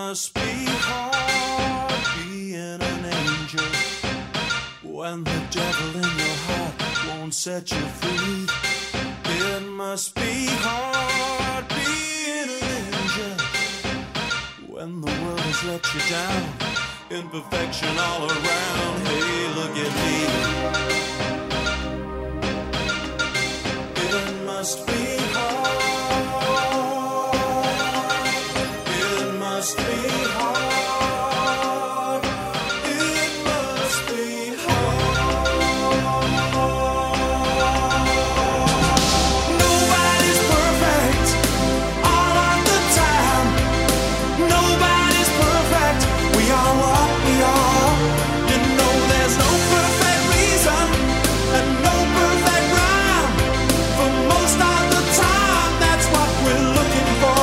must be hard being an angel when the devil in your heart won't set you free. It must be hard being an angel when the world has let you down. Imperfection all around. Hey, look at me. It must be hard. It must be hard. It must be hard. Nobody's perfect all of the time. Nobody's perfect. We are what we are. You know there's no perfect reason and no perfect rhyme. For most of the time, that's what we're looking for.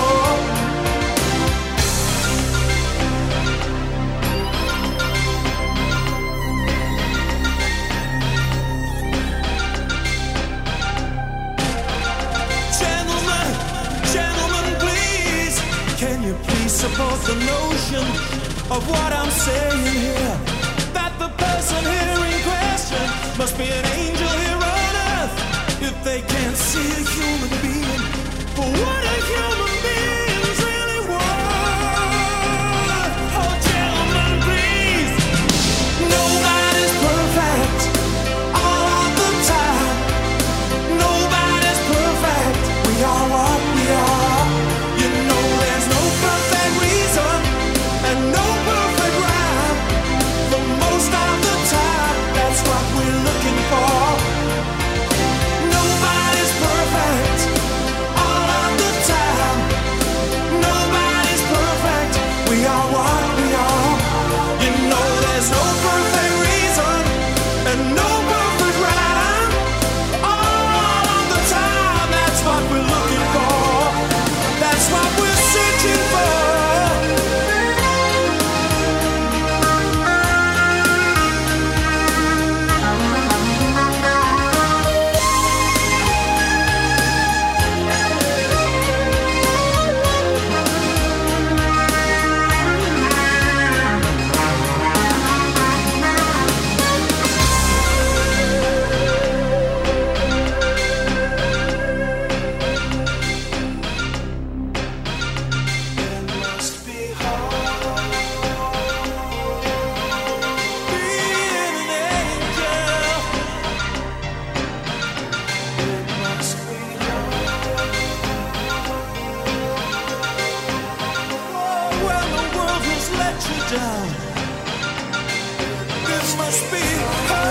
Gentlemen, gentlemen, please, can you please support the notion of what I'm saying here? That the person here in question must be an angel here on earth if they can't see a human being for what a human being's really worth. Oh, gentlemen, please, nobody's perfect all of the time. Nobody's perfect. We are what we are. You know there's no perfect reason and no perfect rhyme. For most of the time, that's what we're looking for. Nobody's perfect all of the time. Nobody's perfect. We are what we are. You know there's no perfect reason and no perfect rhyme. All of the time, that's what we're looking for. That's what we're searching for. It must be hard being an angel. It must be hard. Oh, when the world has let you down. It must be hard.